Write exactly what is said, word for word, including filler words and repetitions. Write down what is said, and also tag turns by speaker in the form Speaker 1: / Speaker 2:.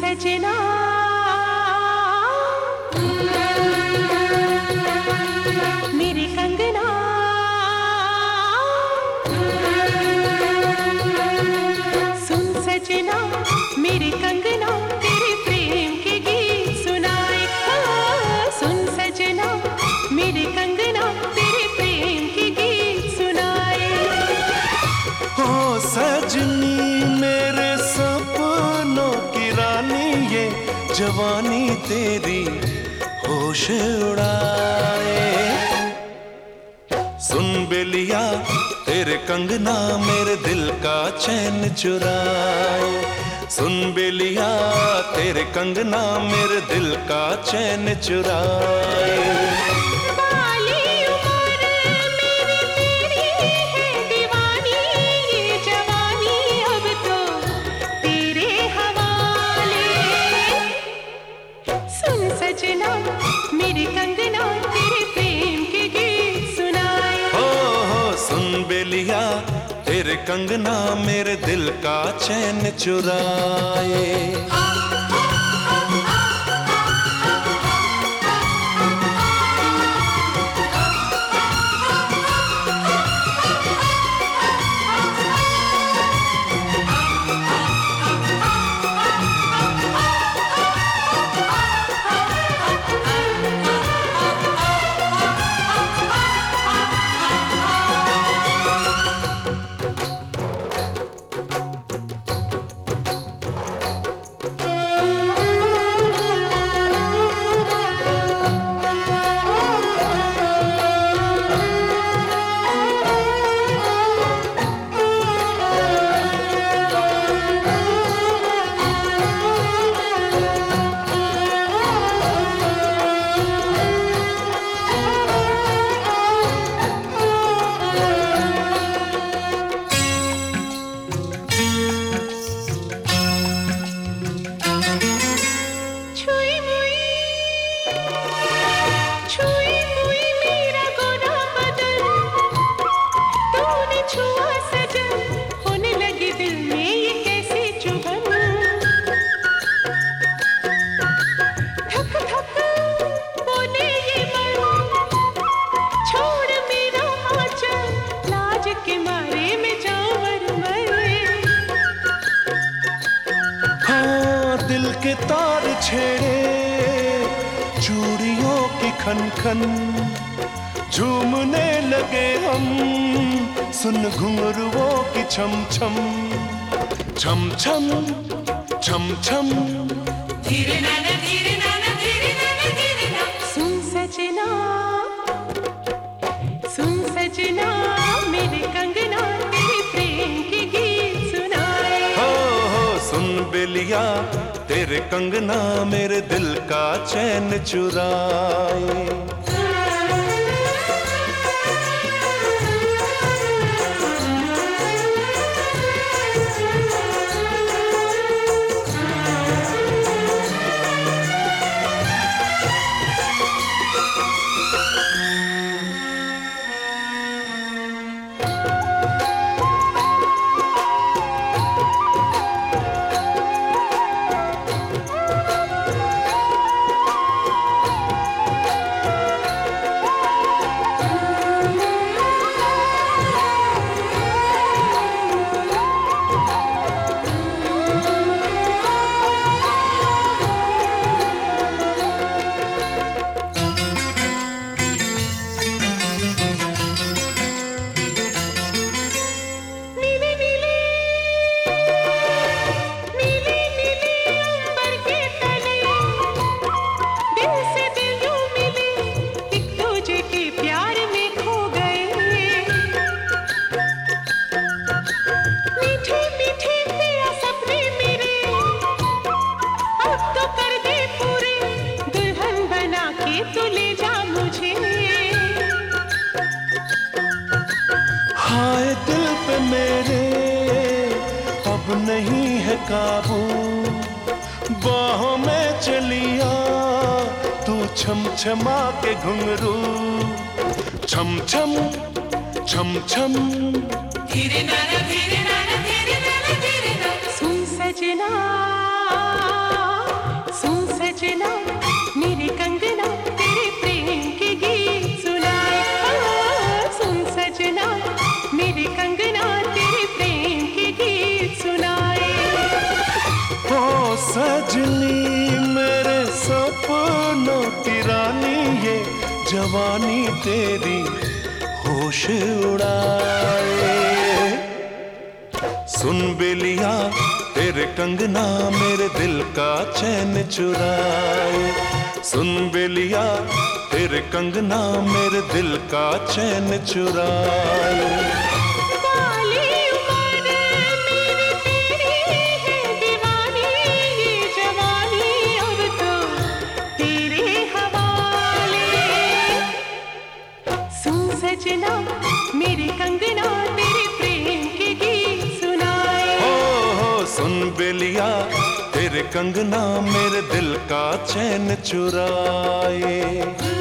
Speaker 1: सजना मेरे कंगना, सुन सजना मेरे कंगना, तेरे प्रेम के गीत सुनाए। सुन सजना मेरे कंगना, तेरे प्रेम के गीत सुनाए।
Speaker 2: हो सजनी मेरे सपनों की रानी, ये जवानी तेरी होश उड़ाए। सुन बेलिया तेरे कंगना, मेरे दिल का चैन चुराए। सुन बेलिया तेरे कंगना, मेरे दिल का चैन चुराए।
Speaker 1: सजना मेरे कंगना, तेरे प्रेम के गीत सुनाए।
Speaker 2: हो हो सुन बेलिया तेरे कंगना, मेरे दिल का चैन चुराए। दिल के तार छेड़े चूड़ियों की खन खन, झूमने लगे हम सुन घुंघरुओं की छम छम छम छम छम छम।
Speaker 1: धीरे नाना धीरे नाना धीरे नाना धीरे ना। सुन सजना सुन सजना मेरे कंगना, तेरे प्रेम के गीत सुनाए।
Speaker 2: हो हो सुन बेलिया तेरे कंगना, मेरे दिल का चैन चुराए। हाय दिल पे मेरे अब नहीं है काबू, बाहों में चलिया तू छम छमा के घुंघरू, छम छम छम छम।
Speaker 1: धीरे नाना धीरे नाना धीरे नाना धीरे नाना। सुन सजना
Speaker 2: सजनी मेरे सपनों की रानी, ये जवानी तेरी होश उड़ाए। सुन बेलिया तेरे कंगना मेरे दिल का चैन चुराए। सुन बेलिया तेरे कंगना मेरे दिल का चैन चुराए।
Speaker 1: बाली उम्र मेरी तेरी है दीवानी, ये जवानी अब तो तेरे हवाले। सुन सजना मेरे कंगना तेरे प्रेम के गीत सुनाए।
Speaker 2: हो हो सुन बेलिया तेरे कंगना मेरे दिल का चैन चुराए।